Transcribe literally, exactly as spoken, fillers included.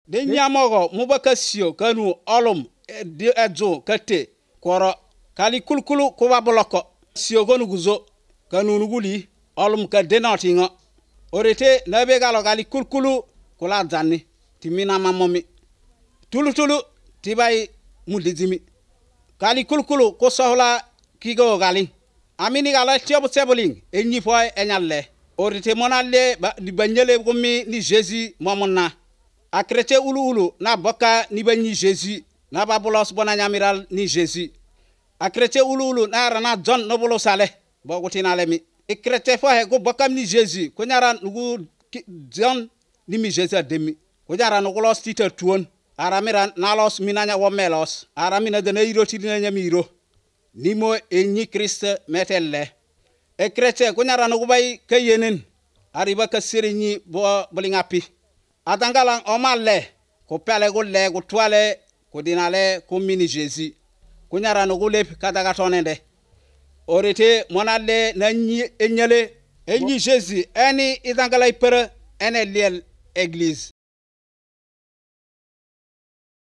de nyamogo mubakasio kanu olum de edzo kate koro kali kulkulu kuba bloko sio gonu guzo kanu nuguli olum ka denotinga orete nabe galo kali kulkulu kula zanni timina mamomi tulu tulu tibai mudizimi kali kulkulu ko sohla kigo gali amini gala tiobu seboling enyi foy enyalle orite monalle di banyele gumi ni Jésus momonna akrete ulu ulu na boka ni banyi Jésus na babulos bona nyamiral ni Jésus akrete ulu ulu na rana John nobulo sale bogutina lemi ikrete fo he go bokam ni Jésus ko nyara nugu John ni mi Jésus demi ko nyara nugu los titer tuon aramira nalos minanya wo melos aramina de neiro tidina nyamiro nimo enyi Christ metelle e chrétien ko nyara nugu bay kayenen ariba ka serigne bo bolingapi atangala o malle ko pele go le go toile ko dinale ko mini Jésus ko nyara nugu lep kadaga tonende orete monale na nyi enyele enyi Jésus eni idangala ipere ene liel église